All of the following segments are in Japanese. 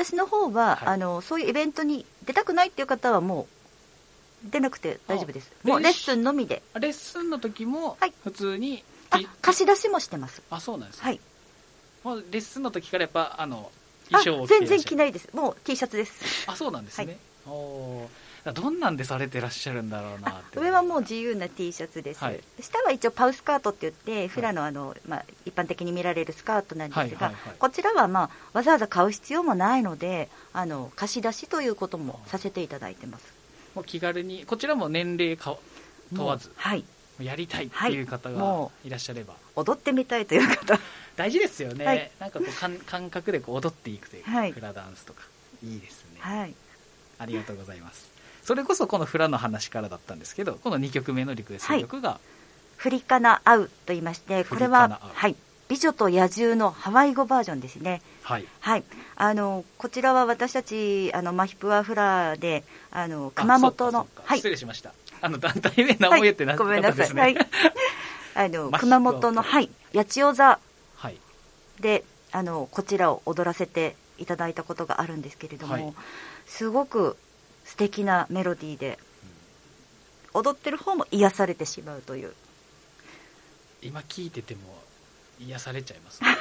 私の方は、そういうイベントに出たくないっていう方はもう出なくて大丈夫です。もうレッスンのみで。 レッスンの時も普通に、 貸し出しもしてます。 そうなんですね。 はい。 もうレッスンの時からやっぱ衣装を着てらっしゃる。 全然着ないです。もう T シャツです。 そうなんですね。どんなんでされてらっしゃるんだろうなって。 上はもう自由な T シャツです、下は一応パウスカートって言ってフラの一般的に見られるスカートなんですが、こちらはわざわざ買う必要もないので貸し出しということもさせていただいてます。 もう気軽に、こちらも年齢問わず、やりたいっていう方がいらっしゃれば、 踊ってみたいという方大事ですよね、なんかこう感覚で踊っていくというか、フラダンスとかいいですね、ありがとうございます。それこそこのフラの話からだったんですけど、この2曲目のリクエスト曲が、 フリカナアウと言いまして、これは美女と野獣のハワイ語バージョンですね。こちらは私たちマヒプアフラで熊本の、 失礼しました、団体名名前ってなかったですね。 熊本の、八千代座でこちらを踊らせていただいたことがあるんですけれども、すごく素敵なメロディーで、踊ってる方も癒されてしまうという。 今聴いてても癒されちゃいますね。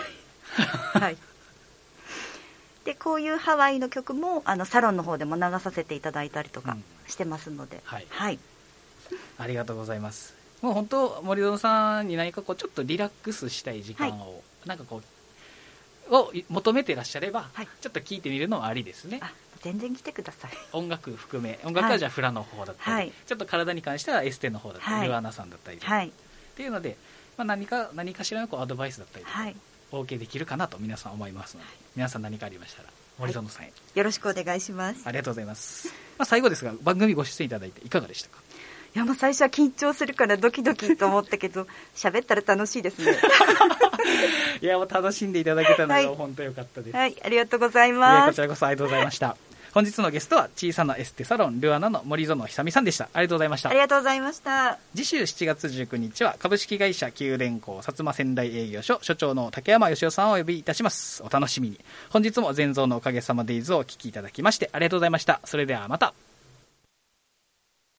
でこういうハワイの曲もサロンの方でも流させていただいたりとかしてますので、 ありがとうございます。もう本当森園さんに何かこうちょっとリラックスしたい時間を、なんかこうを求めてらっしゃれば、ちょっと聞いてみるのはありですね。 全然来てください。 音楽含め、音楽はじゃあフラの方だったり、ちょっと体に関してはエステの方だったり、ルアナさんだったりっていうので、何かしらのこうアドバイスだったりとか、お受けできるかなと皆さん思いますので、皆さん何かありましたら森園さんへ、 よろしくお願いします。 ありがとうございます。最後ですが、番組ご出演いただいていかがでしたか？ いや、もう最初は緊張するからドキドキと思ったけど喋ったら楽しいですね。 いや、もう楽しんでいただけたのが本当良かったです。 ありがとうございます。 こちらこそありがとうございました。本日のゲストは小さなエステサロンルアナの森園久美さんでした。ありがとうございました。 ありがとうございました。 次週7月19日は株式会社九連工薩摩仙台営業所所長の竹山義雄さんをお呼びいたします。お楽しみに。本日も全蔵のおかげさまデイズをお聞きいただきましてありがとうございました。それではまた。